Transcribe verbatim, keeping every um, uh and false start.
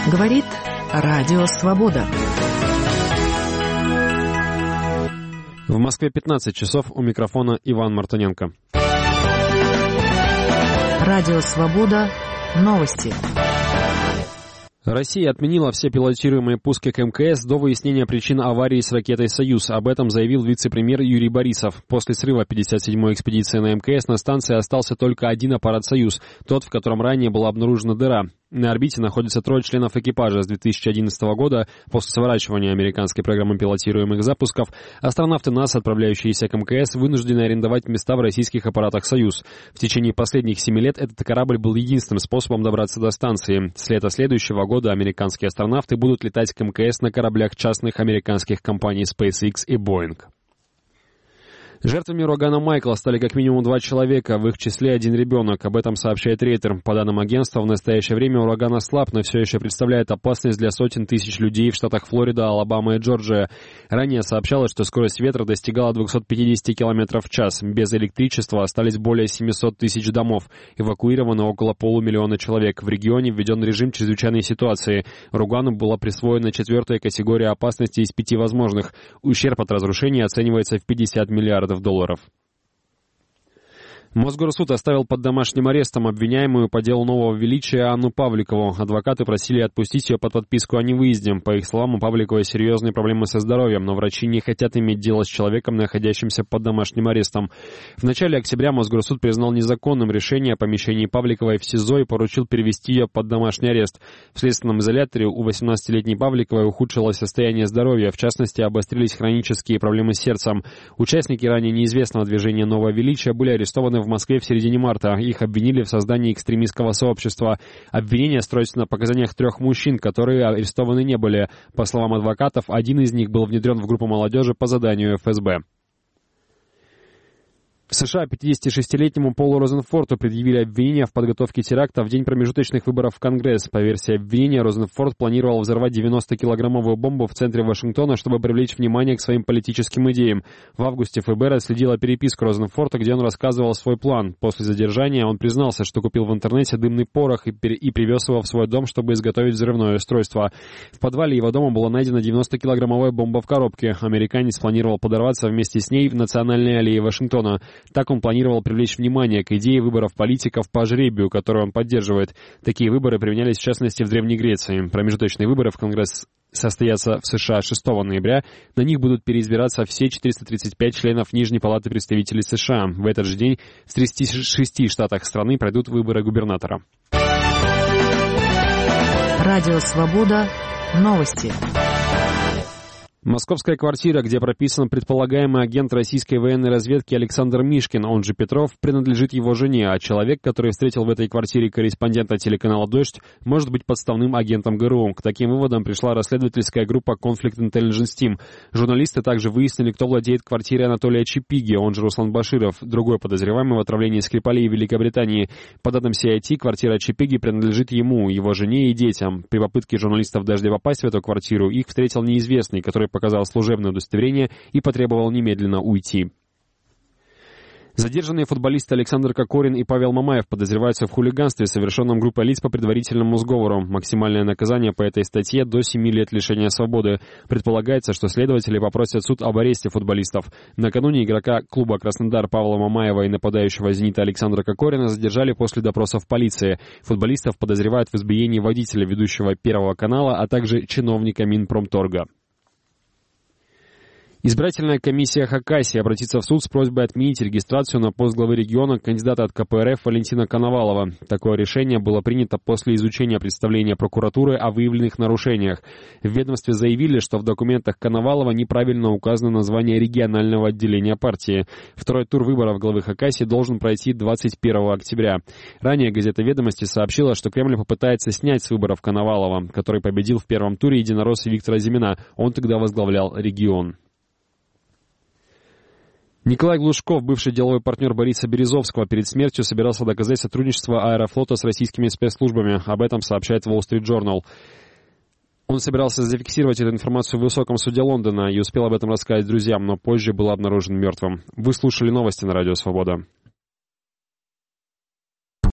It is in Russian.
Говорит Радио Свобода. В Москве пятнадцать часов, у микрофона Иван Мартыненко. Радио Свобода. Новости. Россия отменила все пилотируемые пуски к эм ка эс до выяснения причин аварии с ракетой «Союз». Об этом заявил вице-премьер Юрий Борисов. После срыва пятьдесят седьмой экспедиции на эм ка эс на станции остался только один аппарат «Союз», тот, в котором ранее была обнаружена дыра. На орбите находятся трое членов экипажа. С две тысячи одиннадцатого года, после сворачивания американской программы пилотируемых запусков, астронавты НАСА, отправляющиеся к эм ка эс, вынуждены арендовать места в российских аппаратах «Союз». В течение последних семи лет этот корабль был единственным способом добраться до станции. С лета следующего года американские астронавты будут летать к эм ка эс на кораблях частных американских компаний SpaceX и Boeing. Жертвами урагана Майкла стали как минимум два человека, в их числе один ребенок. Об этом сообщает Рейтер. По данным агентства, в настоящее время ураган ослаб, но все еще представляет опасность для сотен тысяч людей в штатах Флорида, Алабама и Джорджия. Ранее сообщалось, что скорость ветра достигала двести пятьдесят километров в час. Без электричества остались более семьсот тысяч домов. Эвакуировано около полумиллиона человек. В регионе введен режим чрезвычайной ситуации. Урагану была присвоена четвертая категория опасности из пяти возможных. Ущерб от разрушения оценивается в пятьдесят миллиардов долларов. Мосгорсуд оставил под домашним арестом обвиняемую по делу Нового Величия Анну Павликову. Адвокаты просили отпустить ее под подписку о невыезде. По их словам, у Павликовой серьезные проблемы со здоровьем, но врачи не хотят иметь дело с человеком, находящимся под домашним арестом. В начале октября Мосгорсуд признал незаконным решение о помещении Павликовой в СИЗО и поручил перевести ее под домашний арест. В следственном изоляторе у восемнадцатилетней Павликовой ухудшилось состояние здоровья, в частности, обострились хронические проблемы с сердцем. Участники ранее неизвестного движения Нового Величия были арестованы в Москве в середине марта. Их обвинили в создании экстремистского сообщества. Обвинения строятся на показаниях трех мужчин, которые арестованы не были. По словам адвокатов, один из них был внедрен в группу молодежи по заданию эф эс бэ. В США пятидесятишестилетнему Полу Розенфорту предъявили обвинения в подготовке теракта в день промежуточных выборов в Конгресс. По версии обвинения, Розенфорт планировал взорвать девяностокилограммовую бомбу в центре Вашингтона, чтобы привлечь внимание к своим политическим идеям. В августе эф бэ эр отследило переписку Розенфорта, где он рассказывал свой план. После задержания он признался, что купил в интернете дымный порох и, и привез его в свой дом, чтобы изготовить взрывное устройство. В подвале его дома была найдена девяностокилограммовая бомба в коробке. Американец планировал подорваться вместе с ней в Национальной аллее Вашингтона. Так он планировал привлечь внимание к идее выборов политиков по жребию, которую он поддерживает. Такие выборы применялись в частности в Древней Греции. Промежуточные выборы в Конгресс состоятся в США шестого ноября. На них будут переизбираться все четыреста тридцать пять членов Нижней палаты представителей США. В этот же день в тридцати шести штатах страны пройдут выборы губернатора. Радио Свобода. Новости. Московская квартира, где прописан предполагаемый агент российской военной разведки Александр Мишкин, он же Петров, принадлежит его жене, а человек, который встретил в этой квартире корреспондента телеканала «Дождь», может быть подставным агентом гэ эр у. К таким выводам пришла расследовательская группа Conflict Intelligence Team. Журналисты также выяснили, кто владеет квартирой Анатолия Чипиги, он же Руслан Баширов, другой подозреваемый в отравлении Скрипалей в Великобритании. По данным си ай ти, квартира Чипиги принадлежит ему, его жене и детям. При попытке журналистов «Дождя» попасть в эту квартиру их встретил неизвестный, который показал служебное удостоверение и потребовал немедленно уйти. Задержанные футболисты Александр Кокорин и Павел Мамаев подозреваются в хулиганстве, совершенном группой лиц по предварительному сговору. Максимальное наказание по этой статье до семи лет лишения свободы. Предполагается, что следователи попросят суд об аресте футболистов. Накануне игрока клуба «Краснодар» Павла Мамаева и нападающего «Зенита» Александра Кокорина задержали после допросов полиции. Футболистов подозревают в избиении водителя, ведущего Первого канала, а также чиновника Минпромторга. Избирательная комиссия Хакасии обратится в суд с просьбой отменить регистрацию на пост главы региона кандидата от ка пэ эр эф Валентина Коновалова. Такое решение было принято после изучения представления прокуратуры о выявленных нарушениях. В ведомстве заявили, что в документах Коновалова неправильно указано название регионального отделения партии. Второй тур выборов главы Хакасии должен пройти двадцать первого октября. Ранее газета «Ведомости» сообщила, что Кремль попытается снять с выборов Коновалова, который победил в первом туре единоросса Виктора Зимина. Он тогда возглавлял регион. Николай Глушков, бывший деловой партнер Бориса Березовского, перед смертью собирался доказать сотрудничество Аэрофлота с российскими спецслужбами. Об этом сообщает Wall Street Journal. Он собирался зафиксировать эту информацию в высоком суде Лондона и успел об этом рассказать друзьям, но позже был обнаружен мертвым. Вы слушали новости на Радио Свобода.